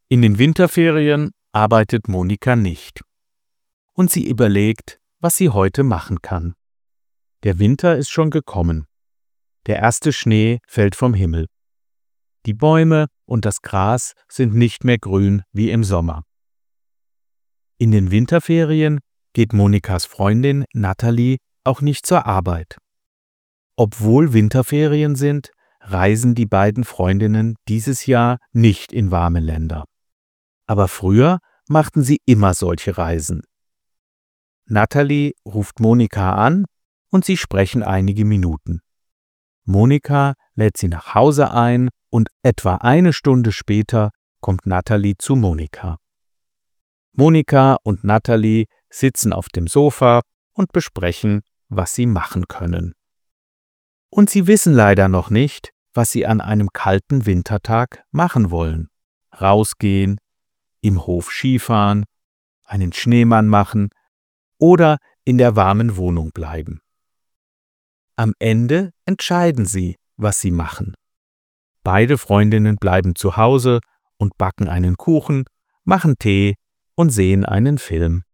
In den Winterferien arbeitet Monika nicht. Und sie überlegt, was sie heute machen kann. Der Winter ist schon gekommen. Der erste Schnee fällt vom Himmel. Die Bäume und das Gras sind nicht mehr grün wie im Sommer. In den Winterferien geht Monikas Freundin Natalie auch nicht zur Arbeit. Obwohl Winterferien sind, reisen die beiden Freundinnen dieses Jahr nicht in warme Länder. Aber früher machten sie immer solche Reisen. Natalie ruft Monika an und sie sprechen einige Minuten. Monika lädt sie nach Hause ein und etwa eine Stunde später kommt Natalie zu Monika. Monika und Natalie sitzen auf dem Sofa und besprechen, was sie machen können. Und sie wissen leider noch nicht, was sie an einem kalten Wintertag machen wollen. Rausgehen, im Hof Skifahren, einen Schneemann machen oder in der warmen Wohnung bleiben. Am Ende entscheiden sie, was sie machen. Beide Freundinnen bleiben zu Hause und backen einen Kuchen, machen Tee und sehen einen Film.